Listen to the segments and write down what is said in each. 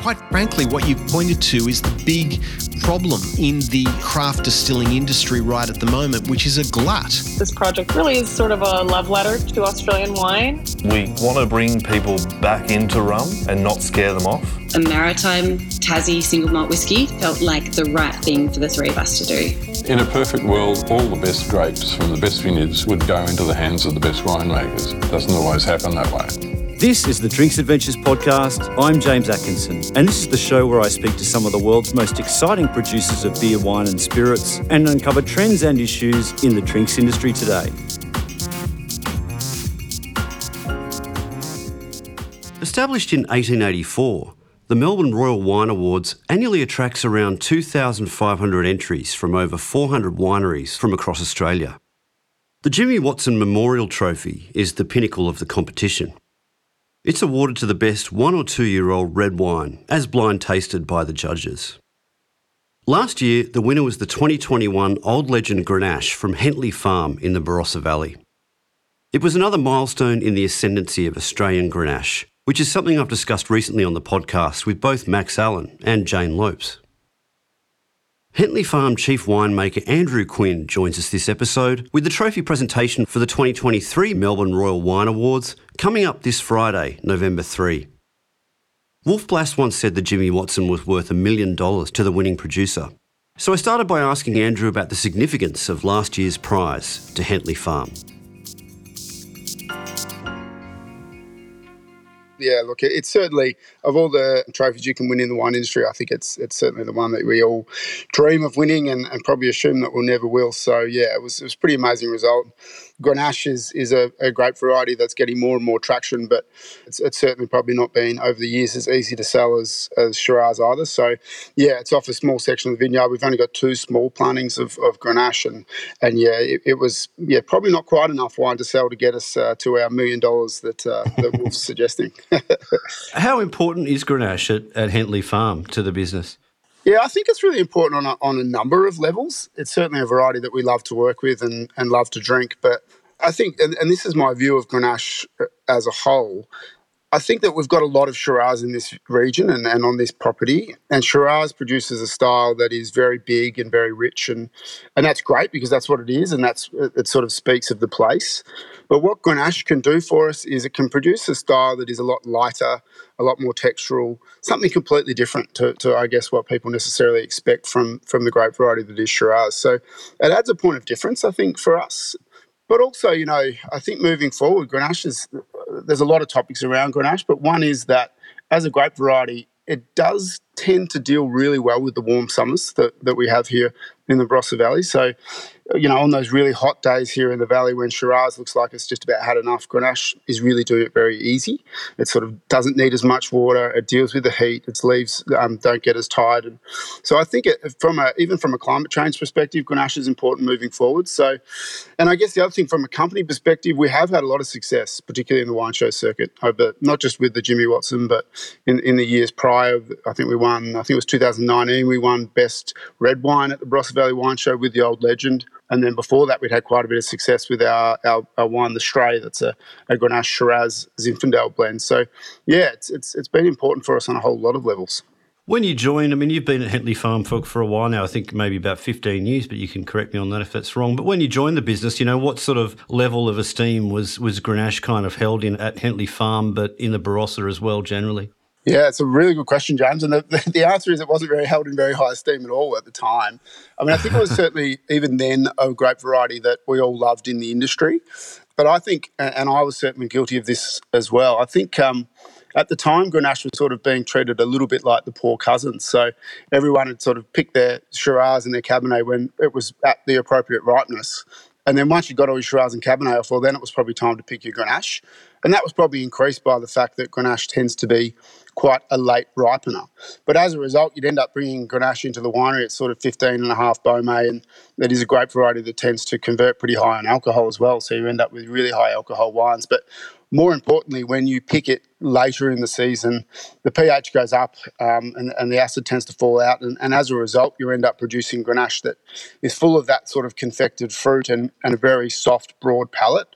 quite frankly, what you've pointed to is the big problem in the craft distilling industry right at the moment, which is a glut. This project really is sort of a love letter to Australian wine. We want to bring people back into rum and not scare them off. A maritime Tassie single malt whiskey felt like the right thing for the three of us to do. In a perfect world, all the best grapes from the best vineyards would go into the hands of the best winemakers. It doesn't always happen that way. This is the Drinks Adventures podcast. I'm James Atkinson, and this is the show where I speak to some of the world's most exciting producers of beer, wine and spirits and uncover trends and issues in the drinks industry today. Established in 1884, the Melbourne Royal Wine Awards annually attracts around 2,500 entries from over 400 wineries from across Australia. The Jimmy Watson Memorial Trophy is the pinnacle of the competition. It's awarded to the best 1 or 2 year old red wine, as blind tasted by the judges. Last year, the winner was the 2021 Old Legend Grenache from Hentley Farm in the Barossa Valley. It was another milestone in the ascendancy of Australian Grenache, which is something I've discussed recently on the podcast with both Max Allen and Jane Lopes. Hentley Farm Chief Winemaker Andrew Quinn joins us this episode with the trophy presentation for the 2023 Melbourne Royal Wine Awards coming up this Friday, November 3. Wolf Blass once said that Jimmy Watson was worth $1 million to the winning producer. So I started by asking Andrew about the significance of last year's prize to Hentley Farm. Yeah, look, it's certainly, of all the trophies you can win in the wine industry, I think it's certainly the one that we all dream of winning and probably assume that we'll never will. So, yeah, it was a pretty amazing result. Grenache is a great variety that's getting more and more traction, but it's certainly probably not been over the years as easy to sell as Shiraz either. So, yeah, it's off a small section of the vineyard. We've only got 2 small plantings of Grenache, and yeah, it was probably not quite enough wine to sell to get us to our $1 million that Wolf's suggesting. How important is Grenache at Hentley Farm to the business? Yeah, I think it's really important on a number of levels. It's certainly a variety that we love to work with and love to drink. But I think, and this is my view of Grenache as a whole, I think that we've got a lot of Shiraz in this region and on this property. And Shiraz produces a style that is very big and very rich. And that's great because that's what it is. And it sort of speaks of the place. But what Grenache can do for us is it can produce a style that is a lot lighter, a lot more textural, something completely different to I guess, what people necessarily expect from the grape variety that is Shiraz. So it adds a point of difference, I think, for us. But also, I think moving forward, Grenache there's a lot of topics around Grenache, but one is that as a grape variety, it does tend to deal really well with the warm summers that we have here in the Barossa Valley. So, on those really hot days here in the valley when Shiraz looks like it's just about had enough, Grenache is really doing it very easy. It sort of doesn't need as much water. It deals with the heat. Its leaves don't get as tired. And so I think even from a climate change perspective, Grenache is important moving forward. So, and I guess the other thing from a company perspective, we have had a lot of success, particularly in the wine show circuit, over not just with the Jimmy Watson, but in the years prior. I think it was 2019, we won Best Red Wine at the Barossa Valley Wine Show with the Old Legend. And then before that, we'd had quite a bit of success with our wine, the Stray. That's a Grenache Shiraz Zinfandel blend. So, yeah, it's been important for us on a whole lot of levels. When you joined, you've been at Hentley Farm for a while now, I think maybe about 15 years, but you can correct me on that if that's wrong. But when you joined the business, what sort of level of esteem was Grenache kind of held in at Hentley Farm, but in the Barossa as well generally? Yeah, it's a really good question, James. And the answer is it wasn't held in very high esteem at all at the time. I think it was certainly even then a grape variety that we all loved in the industry. But I think, and I was certainly guilty of this as well, I think at the time Grenache was sort of being treated a little bit like the poor cousins. So everyone had sort of picked their Shiraz and their Cabernet when it was at the appropriate ripeness. And then once you got all your Shiraz and Cabernet off, well, then it was probably time to pick your Grenache. And that was probably increased by the fact that Grenache tends to be quite a late ripener. But as a result, you'd end up bringing Grenache into the winery at sort of 15.5 Beaumet, and that is a grape variety that tends to convert pretty high on alcohol as well. So you end up with really high alcohol wines. But more importantly, when you pick it later in the season, the pH goes up and the acid tends to fall out. And as a result, you end up producing Grenache that is full of that sort of confected fruit and a very soft, broad palate.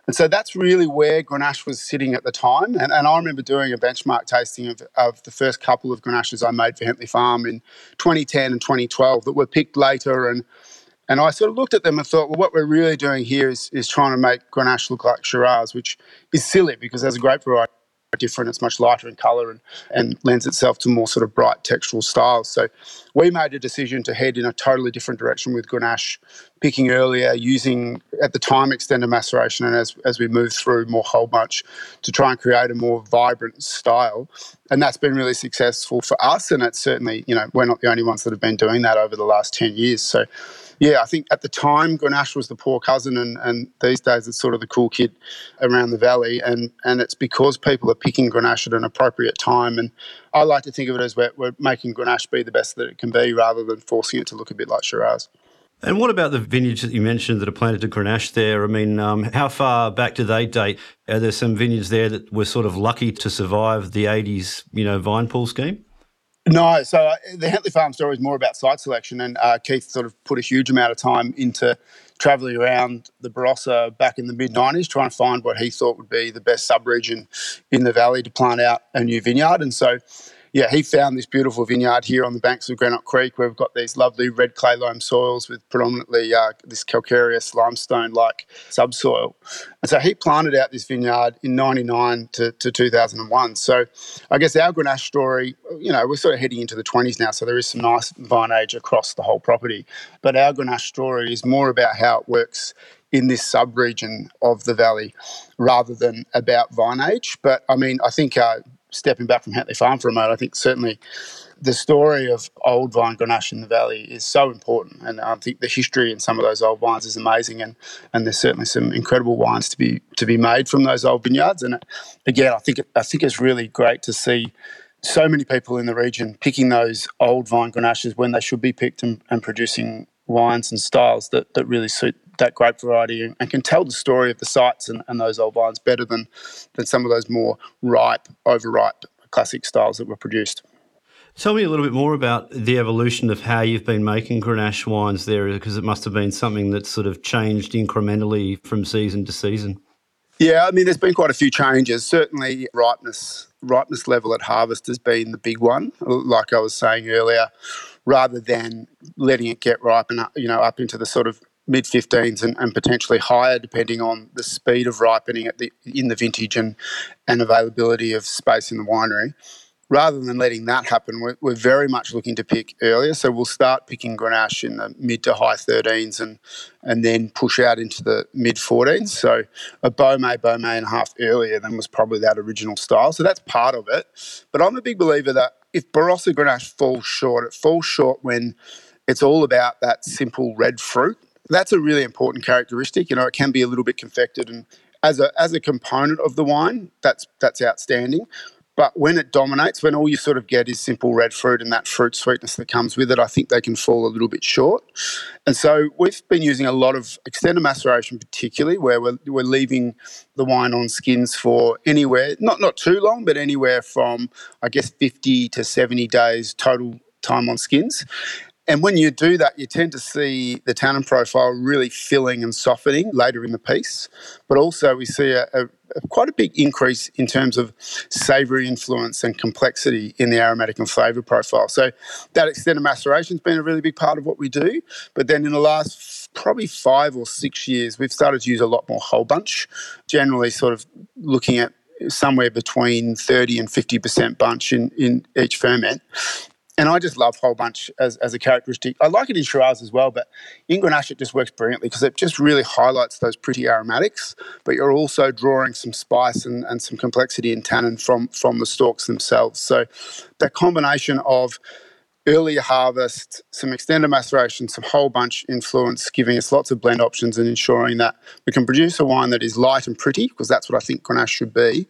And so that's really where Grenache was sitting at the time. And I remember doing a benchmark tasting of the first couple of Grenaches I made for Hentley Farm in 2010 and 2012 that were picked later. And I sort of looked at them and thought, well, what we're really doing here is trying to make Grenache look like Shiraz, which is silly because as a grape variety, different, it's much lighter in colour and lends itself to more sort of bright textural styles. So we made a decision to head in a totally different direction with Grenache, picking earlier, using at the time extended maceration, and as we move through more whole bunch to try and create a more vibrant style. And that's been really successful for us, and it's certainly, we're not the only ones that have been doing that over the last 10 years. So yeah, I think at the time Grenache was the poor cousin, and these days it's sort of the cool kid around the valley, and it's because people are picking Grenache at an appropriate time. And I like to think of it as we're making Grenache be the best that it can be rather than forcing it to look a bit like Shiraz. And what about the vineyards that you mentioned that are planted to Grenache there? I mean, how far back do they date? Are there some vineyards there that were sort of lucky to survive the 80s, vine pool scheme? No, so the Hentley Farm story is more about site selection, and Keith sort of put a huge amount of time into travelling around the Barossa back in the mid-90s trying to find what he thought would be the best sub-region in the valley to plant out a new vineyard. And so, yeah, he found this beautiful vineyard here on the banks of Granite Creek where we've got these lovely red clay loam soils with predominantly this calcareous limestone-like subsoil. And so he planted out this vineyard in 99 to 2001. So I guess our Grenache story, we're sort of heading into the 20s now, so there is some nice vine age across the whole property. But our Grenache story is more about how it works in this sub-region of the valley rather than about vine age. But, I mean, I think stepping back from Hentley Farm for a moment, I think certainly the story of old vine Grenache in the valley is so important, and I think the history in some of those old vines is amazing, and there's certainly some incredible wines to be made from those old vineyards. And again, I think it's really great to see so many people in the region picking those old vine Grenaches when they should be picked and producing wines and styles that really suit that grape variety and can tell the story of the sites and those old vines better than some of those more ripe, overripe classic styles that were produced. Tell me a little bit more about the evolution of how you've been making Grenache wines there, because it must have been something that sort of changed incrementally from season to season. Yeah, I mean, there's been quite a few changes. Certainly ripeness level at harvest has been the big one, like I was saying earlier, rather than letting it get ripe and up into the sort of mid-15s and potentially higher, depending on the speed of ripening in the vintage and availability of space in the winery. Rather than letting that happen, we're very much looking to pick earlier. So we'll start picking Grenache in the mid to high 13s and then push out into the mid 14s. So a Beaumay and a half earlier than was probably that original style. So that's part of it. But I'm a big believer that if Barossa Grenache falls short, it falls short when it's all about that simple red fruit. That's a really important characteristic. It can be a little bit confected, and as a component of the wine, that's outstanding. But when it dominates, when all you sort of get is simple red fruit and that fruit sweetness that comes with it, I think they can fall a little bit short. And so we've been using a lot of extended maceration, particularly where we're leaving the wine on skins for anywhere, not too long, but anywhere from, I guess, 50 to 70 days total time on skins. And when you do that, you tend to see the tannin profile really filling and softening later in the piece. But also we see quite a big increase in terms of savoury influence and complexity in the aromatic and flavour profile. So that extended maceration has been a really big part of what we do. But then in the last probably 5 or 6 years, we've started to use a lot more whole bunch, generally sort of looking at somewhere between 30 and 50% bunch in each ferment. And I just love whole bunch as a characteristic. I like it in Shiraz as well, but in Grenache it just works brilliantly because it just really highlights those pretty aromatics, but you're also drawing some spice and some complexity in tannin from the stalks themselves. So that combination of earlier harvest, some extended maceration, some whole bunch influence, giving us lots of blend options and ensuring that we can produce a wine that is light and pretty, because that's what I think Grenache should be,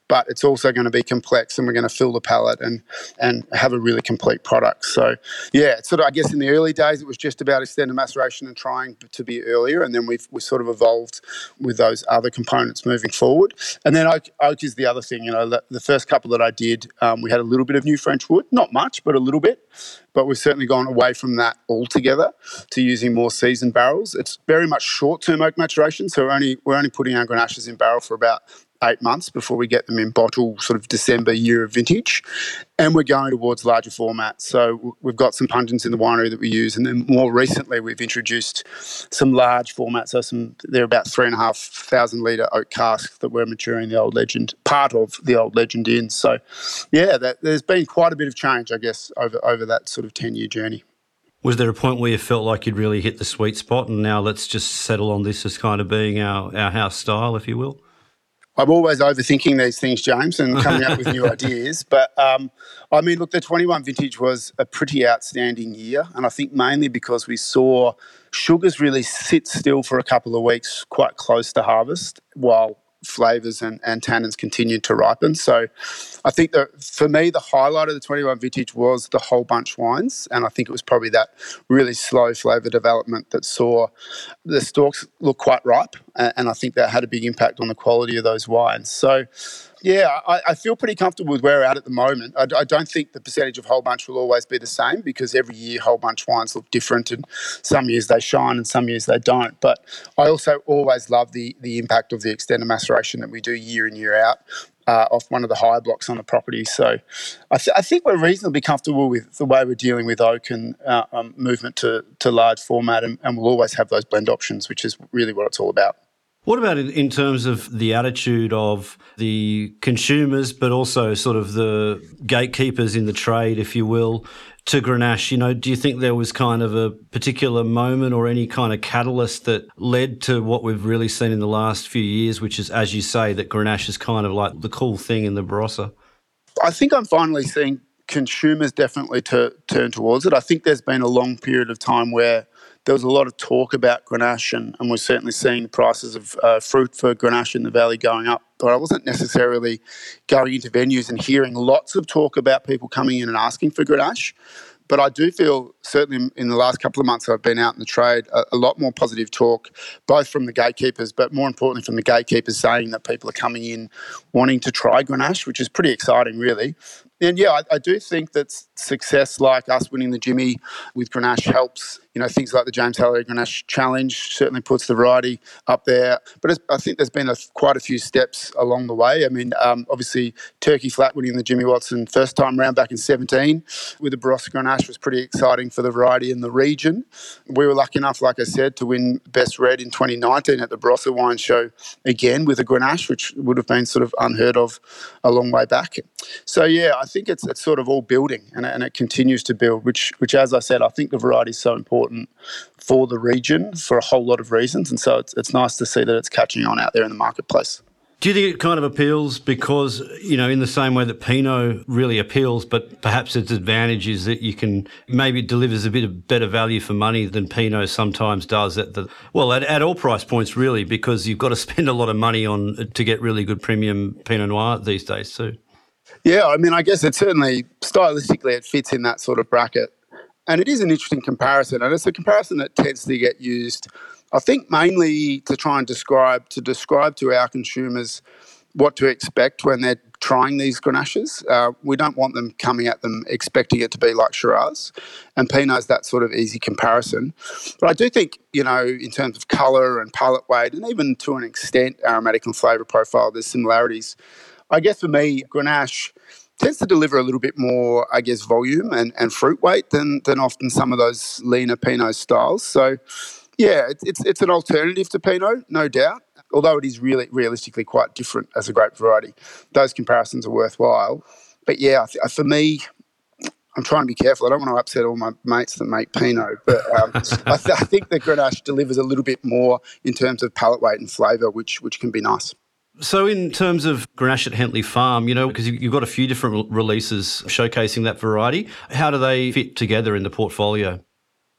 but it's also going to be complex, and we're going to fill the palate and have a really complete product. So, yeah, it's sort of, I guess in the early days, it was just about extended maceration and trying to be earlier, and then we sort of evolved with those other components moving forward. And then oak is the other thing. The first couple that I did, we had a little bit of new French wood, not much, but a little bit. But we've certainly gone away from that altogether to using more seasoned barrels. It's very much short-term oak maturation, so we're only putting our Grenaches in barrel for about 8 months before we get them in bottle, sort of December year of vintage. And we're going towards larger formats. So we've got some pungents in the winery that we use. And then more recently, we've introduced some large formats. So they're about 3,500 litre oak casks that we're maturing the Old Legend, part of the Old Legend in. So, yeah, there's been quite a bit of change, I guess, over that sort of 10-year journey. Was there a point where you felt like you'd really hit the sweet spot and now let's just settle on this as kind of being our house style, if you will? I'm always overthinking these things, James, and coming up with new ideas. But, look, the 21 vintage was a pretty outstanding year. And I think mainly because we saw sugars really sit still for a couple of weeks quite close to harvest while flavours and tannins continued to ripen. So I think that for me, the highlight of the 21 vintage was the whole bunch wines. And I think it was probably that really slow flavour development that saw the stalks look quite ripe. And I think that had a big impact on the quality of those wines. So, yeah, I feel pretty comfortable with where we're at the moment. I don't think the percentage of whole bunch will always be the same because every year whole bunch wines look different and some years they shine and some years they don't. But I also always love the impact of the extended maceration that we do year in, year out off one of the higher blocks on the property. So I think we're reasonably comfortable with the way we're dealing with oak and movement to large format, and we'll always have those blend options, which is really what it's all about. What about in terms of the attitude of the consumers, but also sort of the gatekeepers in the trade, if you will, to Grenache? Do you think there was kind of a particular moment or any kind of catalyst that led to what we've really seen in the last few years, which is, as you say, that Grenache is kind of like the cool thing in the Barossa? I think I'm finally seeing consumers definitely turn towards it. I think there's been a long period of time where there was a lot of talk about Grenache, and we're certainly seeing the prices of fruit for Grenache in the valley going up. But I wasn't necessarily going into venues and hearing lots of talk about people coming in and asking for Grenache. But I do feel, certainly in the last couple of months I've been out in the trade, a lot more positive talk, both from the gatekeepers, but more importantly from the gatekeepers saying that people are coming in wanting to try Grenache, which is pretty exciting, really. And yeah, I do think that success like us winning the Jimmy with Grenache helps. Things like the James Halliday Grenache Challenge certainly puts the variety up there. But I think there's been quite a few steps along the way. Obviously, Turkey Flat winning the Jimmy Watson first time round back in 2017 with the Barossa Grenache was pretty exciting for the variety in the region. We were lucky enough, like I said, to win Best Red in 2019 at the Barossa Wine Show again with a Grenache, which would have been sort of unheard of a long way back. So, yeah, I think it's sort of all building and it continues to build, which, as I said, I think the variety is so important for the region for a whole lot of reasons. And so it's nice to see that it's catching on out there in the marketplace. Do you think it kind of appeals because, in the same way that Pinot really appeals, but perhaps its advantage is that maybe it delivers a bit of better value for money than Pinot sometimes does at all price points, really, because you've got to spend a lot of money to get really good premium Pinot Noir these days too. Yeah, I guess it certainly, stylistically, it fits in that sort of bracket. And it is an interesting comparison, and it's a comparison that tends to get used, I think, mainly to try and describe to our consumers what to expect when they're trying these Grenaches. We don't want them coming at them expecting it to be like Shiraz, and Pinot's that sort of easy comparison. But I do think, in terms of colour and palate weight, and even to an extent aromatic and flavour profile, there's similarities. I guess for me, Grenache tends to deliver a little bit more, I guess, volume and fruit weight than often some of those leaner Pinot styles. So, yeah, it's an alternative to Pinot, no doubt, although it is really realistically quite different as a grape variety. Those comparisons are worthwhile. But, yeah, for me, I'm trying to be careful. I don't want to upset all my mates that make Pinot, but I think the Grenache delivers a little bit more in terms of palate weight and flavour, which can be nice. So in terms of Grenache at Hentley Farm, because you've got a few different releases showcasing that variety, how do they fit together in the portfolio?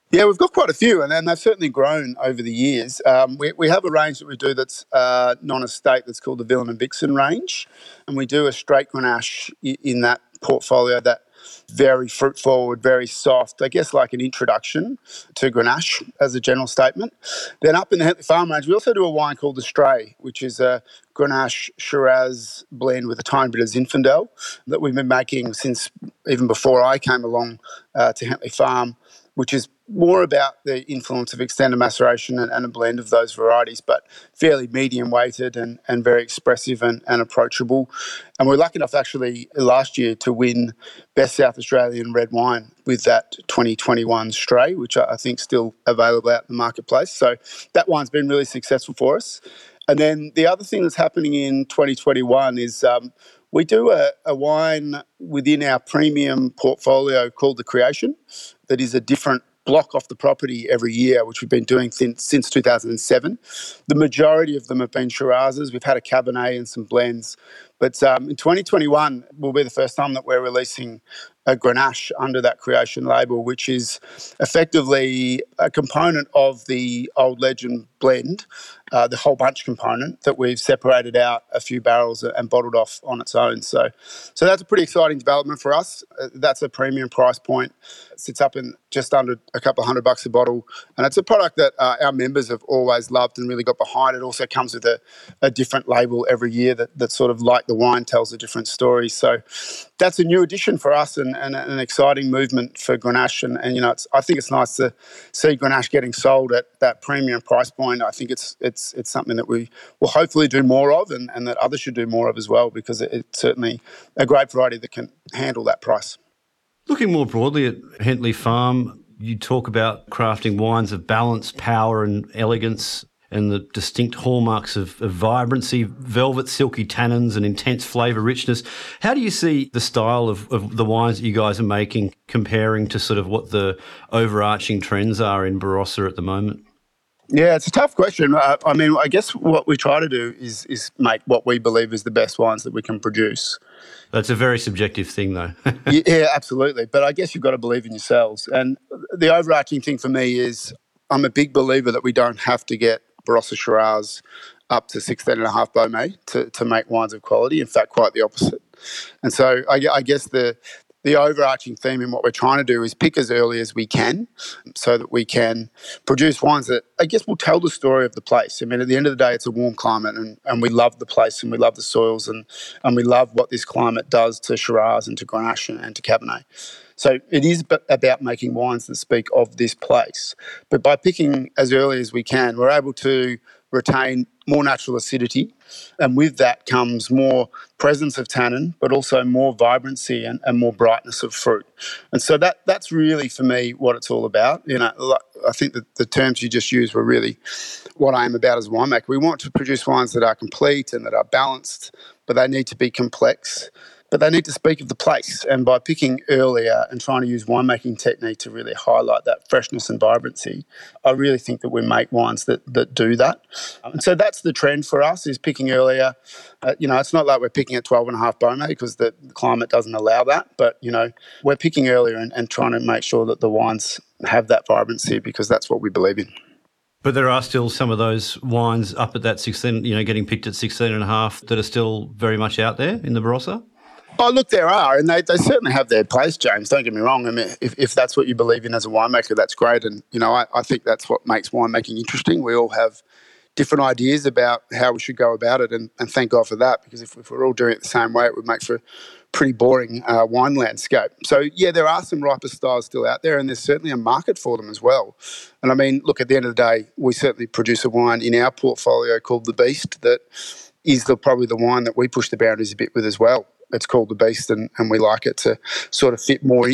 Yeah, we've got quite a few, and they've certainly grown over the years. We have a range that we do that's non-estate that's called the Villain and Vixen range, and we do a straight Grenache in that portfolio that very fruit forward, very soft, I guess like an introduction to Grenache as a general statement. Then up in the Hentley Farm range, we also do a wine called the Stray, which is a Grenache Shiraz blend with a tiny bit of Zinfandel that we've been making since even before I came along to Hentley Farm, which is more about the influence of extended maceration and a blend of those varieties, but fairly medium weighted and very expressive and approachable. And we're lucky enough actually last year to win Best South Australian Red Wine with that 2021 Stray, which I think still available out in the marketplace. So that wine's been really successful for us. And then the other thing that's happening in 2021 is we do a wine within our premium portfolio called The Creation that is a different block off the property every year, which we've been doing since 2007. The majority of them have been Shirazes. We've had a Cabernet and some blends. But in 2021 will be the first time that we're releasing a Grenache under that Creation label, which is effectively a component of the Old Legend blend, the whole bunch component that we've separated out a few barrels and bottled off on its own. So that's a pretty exciting development for us. That's a premium price point. It sits up in just under a couple of $100 a bottle. And it's a product that our members have always loved and really got behind. It also comes with a different label every year that sort of, like the wine, tells a different story. So that's a new addition for us and an exciting movement for Grenache. And you know, I think it's nice to see Grenache getting sold at that premium price point. I think it's something that we will hopefully do more of and that others should do more of as well, because it's certainly a great variety that can handle that price. Looking more broadly at Hentley Farm, you talk about crafting wines of balance, power and elegance, and the distinct hallmarks of vibrancy, velvet, silky tannins and intense flavour richness. How do you see the style of the wines that you guys are making comparing to sort of what the overarching trends are in Barossa at the moment? Yeah, it's a tough question. I mean, I guess what we try to do is make what we believe is the best wines that we can produce. That's a very subjective thing, though. Yeah, absolutely. But I guess you've got to believe in yourselves. And the overarching thing for me is I'm a big believer that we don't have to get Barossa Shiraz up to 16.5 Beaumet to make wines of quality. In fact, quite the opposite. And so I guess the overarching theme in what we're trying to do is pick as early as we can so that we can produce wines that I guess will tell the story of the place. I mean, at the end of the day, it's a warm climate and we love the place and we love the soils and we love what this climate does to Shiraz and to Grenache and to Cabernet. So it is about making wines that speak of this place. But by picking as early as we can, we're able to retain more natural acidity, and with that comes more presence of tannin, but also more vibrancy and more brightness of fruit. And so that's really, for me, what it's all about. You know, I think that the terms you just used were really what I am about as a winemaker. We want to produce wines that are complete and that are balanced, but they need to be complex. But they need to speak of the place. And by picking earlier and trying to use winemaking technique to really highlight that freshness and vibrancy, I really think that we make wines that do that. And so that's the trend for us, is picking earlier. You know, it's not like we're picking at 12.5 Beaumet because the climate doesn't allow that. But, you know, we're picking earlier and trying to make sure that the wines have that vibrancy because that's what we believe in. But there are still some of those wines up at that 16, you know, getting picked at 16.5 that are still very much out there in the Barossa? Oh, look, there are, and they certainly have their place, James. Don't get me wrong. I mean, if that's what you believe in as a winemaker, that's great. And, you know, I think that's what makes winemaking interesting. We all have different ideas about how we should go about it, and thank God for that, because if we're all doing it the same way, it would make for a pretty boring wine landscape. So, yeah, there are some riper styles still out there, and there's certainly a market for them as well. And, I mean, look, at the end of the day, we certainly produce a wine in our portfolio called The Beast that is probably the wine that we push the boundaries a bit with as well. It's called The Beast, and we like it to sort of fit more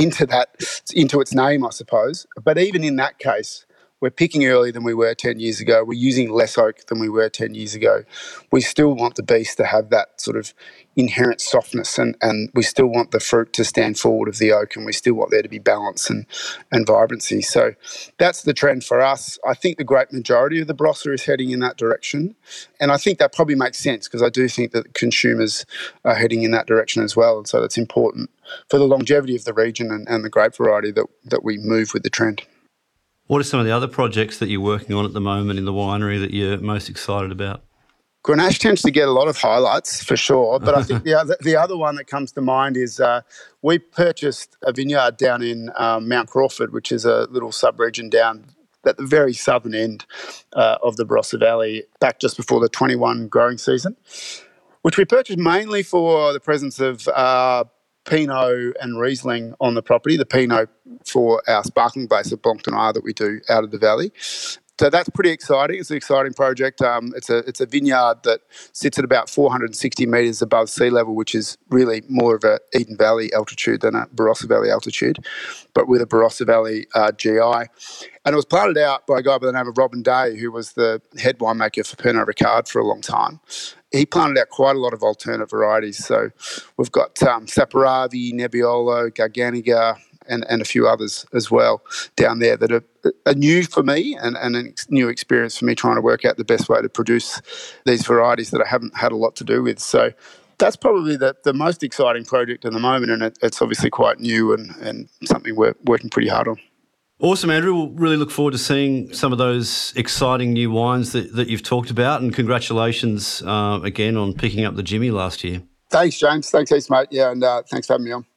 into its name, I suppose. But even in that case, we're picking earlier than we were 10 years ago. We're using less oak than we were 10 years ago. We still want the Beast to have that sort of inherent softness, and we still want the fruit to stand forward of the oak, and we still want there to be balance and vibrancy. So that's the trend for us. I think the great majority of the Barossa is heading in that direction, and I think that probably makes sense because I do think that consumers are heading in that direction as well, and so that's important for the longevity of the region and the grape variety that we move with the trend. What are some of the other projects that you're working on at the moment in the winery that you're most excited about? Grenache tends to get a lot of highlights for sure, but I think the other one that comes to mind is we purchased a vineyard down in Mount Crawford, which is a little sub-region down at the very southern end of the Barossa Valley, back just before the 21 growing season, which we purchased mainly for the presence of Pinot and Riesling on the property, the Pinot for our sparkling base of Blanc de Noir that we do out of the valley. So that's pretty exciting. It's an exciting project. It's a vineyard that sits at about 460 metres above sea level, which is really more of a Eden Valley altitude than a Barossa Valley altitude, but with a Barossa Valley GI. And it was planted out by a guy by the name of Robin Day, who was the head winemaker for Pernod Ricard for a long time. He planted out quite a lot of alternate varieties. So we've got Saperavi, Nebbiolo, Garganiga, and a few others as well down there that are new for me and a new experience for me trying to work out the best way to produce these varieties that I haven't had a lot to do with. So that's probably the most exciting project at the moment, and it's obviously quite new and something we're working pretty hard on. Awesome, Andrew. We'll really look forward to seeing some of those exciting new wines that you've talked about, and congratulations again on picking up the Jimmy last year. Thanks, James. Thanks, mate. Yeah, and thanks for having me on.